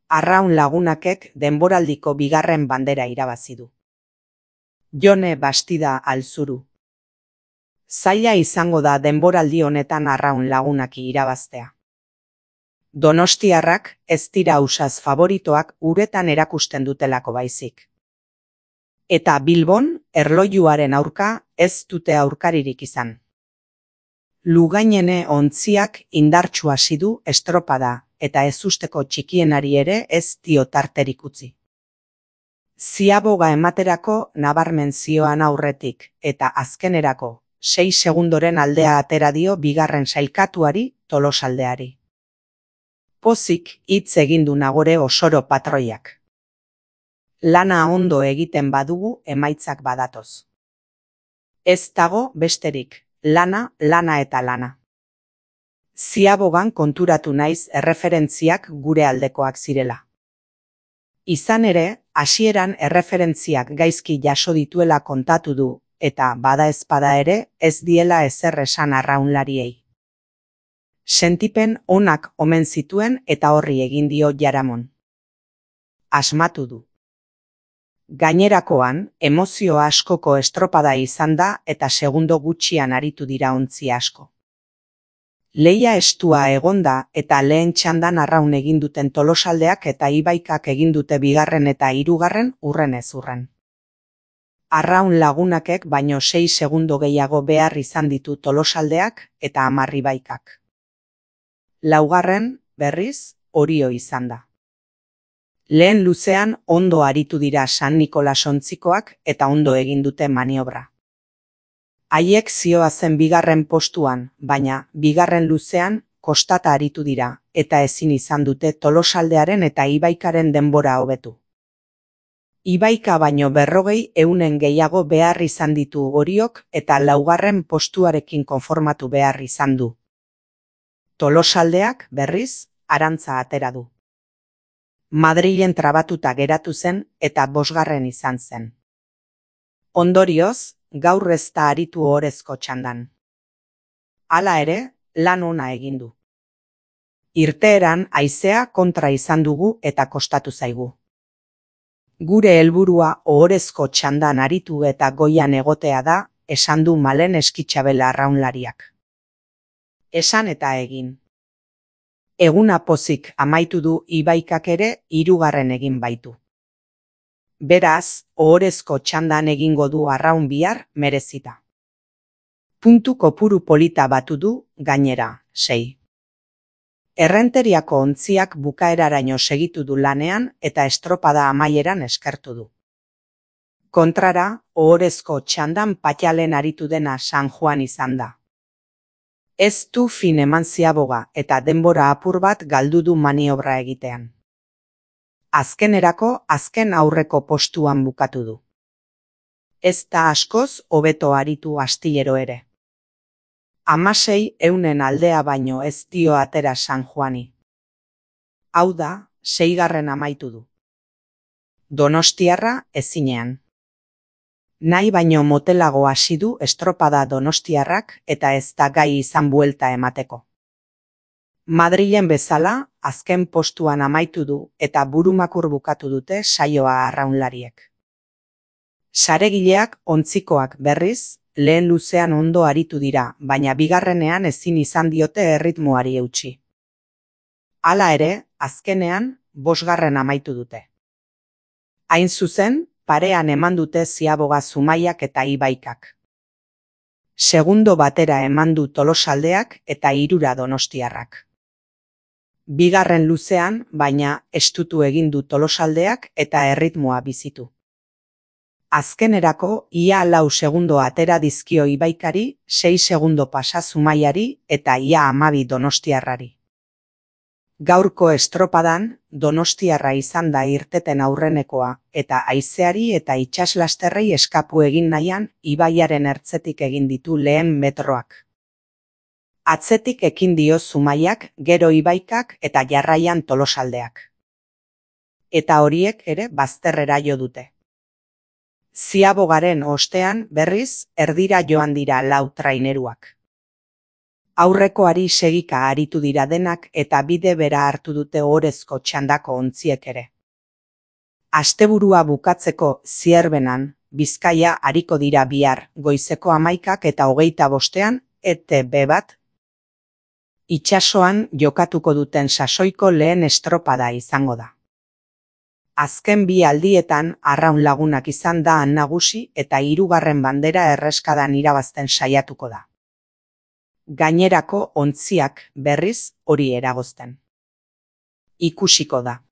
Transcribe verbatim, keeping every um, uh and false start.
Arraun Lagunakek denboraldiko bigarren bandera irabazi du. Jone Bastida Alzuru. Zaila izango da denboraldi honetan Arraun Lagunaki irabaztea. Donostiarrak ez dira ausaz favoritoak uretan erakusten dutelako baizik. Eta Bilbon erlojuaren aurka ez dute aurkaririk izan. Lugainene ontziak indartsu hasi du estropada eta ezusteko txikienari ere ez dio tarterik utzi. Ziaboga ematerako nabarmen zioan aurretik eta azkenerako sei segundoren aldea atera dio bigarren sailkatuari Tolosaldeari. Pozik hitz egin du Nagore Osoro patroiak. Lana ondo egiten badugu emaitzak badatoz. Ez dago besterik, lana, lana eta lana. Ziabogan konturatu naiz erreferentziak gure aldekoak zirela. Izan ere, hasieran erreferentziak gaizki jaso dituela kontatu du, eta bada ezpada ere ez diela ezer esan arraunlariei. Sentipen onak omen zituen eta horri egin dio jaramon. Asmatu du. Gainerakoan, emozio askoko estropada izan da eta segundo gutxian aritu dira ontzi asko. Leia estua egonda eta lehen txandan arraun egin duten Tolosaldeak eta Ibaikak egin dute bigarren eta hirugarren urren ez urren. Arraun Lagunakek baino sei segundo gehiago behar izan ditu Tolosaldeak eta hamar Ibaikak. Laugarren, berriz, Orio izan da. Lehen luzean ondo aritu dira San Nikolas ontzikoak eta ondo egin dute maniobra. Haiek zioazen bigarren postuan, baina bigarren luzean kostata aritu dira eta ezin izan dute Tolosaldearen eta Ibaikaren denbora hobetu. Ibaika baino berrogei eunen gehiago behar izan ditu Oriok eta laugarren postuarekin konformatu behar izan du. Tolosaldeak, berriz, arantza atera du. Madrilen trabatuta geratu zen eta bosgarren izan zen. Ondorioz, gaur ez da aritu ohorezko txandan. Hala ere, lan ona egin du. Irteeran haizea kontra izan dugu eta kostatu zaigu. Gure helburua ohorezko txandan aritu eta goian egotea da, esan du Malen Eskitxabel arraunlariak. Esan eta egin. Eguna pozik amaitu du Ibaikak ere hirugarren egin baitu. Beraz, ohorezko txandan egingo du arraun bihar merezita. Puntu kopuru polita batu du, gainera, sei. Errenteriako ontziak bukaeraraino segitu du lanean eta estropada amaieran eskertu du. Kontrara, ohorezko txandan Patxalen aritu dena San Juan izan da. Ez du fin eman Ziaboga eta denbora apur bat galdu du maniobra egitean. Azkenerako azken aurreko postuan bukatu du. Ez da askoz hobeto aritu astillero ere. Hamasei eunen aldea baino ez dio atera San Juani. Hau da, seigarren amaitu du. Donostiarra ezinean. Nahi baino motelago hasi du estropada donostiarrak eta ez da gai izan buelta emateko. Madrilen bezala, azken postuan amaitu du eta burumakur bukatu dute saioa arraunlariek. Saregileak ontzikoak berriz, lehen luzean ondo aritu dira, baina bigarrenean ezin izan diote erritmoari eutsi. Hala ere, azkenean, bosgarren amaitu dute. Hain zuzen, parean eman dute Ziaboga Zumaiak eta Ibaikak. Segundo batera eman du Tolosaldeak eta hirura Donostiarrak. Bigarren luzean, baina estutu egin du Tolosaldeak eta erritmoa bizitu. Azkenerako ia lau segundo atera dizkio Ibaikari, sei segundo pasa Zumaiari eta ia hamabi Donostiarrari. Gaurko estropadan, Donostiarra izan da irteten aurrenekoa eta haizeari eta itsaslasterrei eskapu egin nahian ibaiaren ertzetik egin ditu lehen metroak. Atzetik ekin dio Zumaiak, gero Ibaikak eta jarraian Tolosaldeak. Eta horiek ere bazterrera jo dute. Ziabogaren ostean berriz erdira joan dira lau traineruak. Aurrekoari segika aritu dira denak eta bide bera hartu dute ohorezko txandako ontziek ere. Asteburua bukatzeko zierbenan, Bizkaia ariko dira bihar, goizeko hamaikak eta hogeita bostean, E T B bat. Itsasoan jokatuko duten sasoiko lehen estropada izango da. Azken bi aldietan Arraun Lagunak izan da han nagusi eta hirugarren bandera erreskadan irabazten saiatuko da. Gainerako ontziak berriz hori eragozten. Ikusiko da.